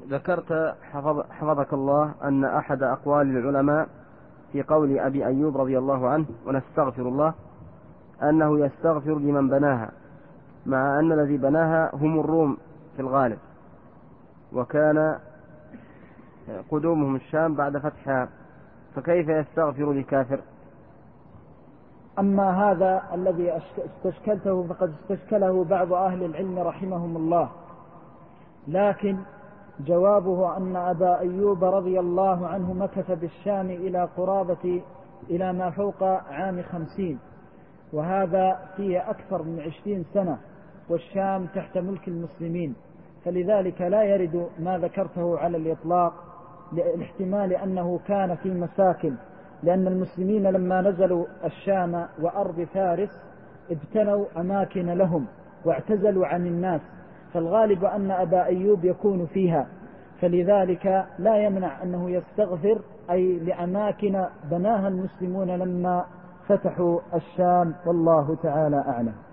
ذكرت حفظك الله أن أحد أقوال العلماء في قول أبي أيوب رضي الله عنه ونستغفر الله أنه يستغفر لمن بناها، مع أن الذي بناها هم الروم في الغالب، وكان قدومهم الشام بعد فتحها، فكيف يستغفر لكافر؟ أما هذا الذي استشكلته فقد استشكله بعض أهل العلم رحمهم الله، لكن جوابه أن أبا أيوب رضي الله عنه مكث بالشام إلى ما فوق عام 50، وهذا فيه أكثر من 20 سنة، والشام تحت ملك المسلمين، فلذلك لا يرد ما ذكرته على الإطلاق، لاحتمال أنه كان في مساكن، لأن المسلمين لما نزلوا الشام وأرض فارس ابتنوا أماكن لهم واعتزلوا عن الناس، فالغالب أن أبا أيوب يكون فيها، فلذلك لا يمنع أنه يستغفر أي لأماكن بناها المسلمون لما فتحوا الشام، والله تعالى أعلم.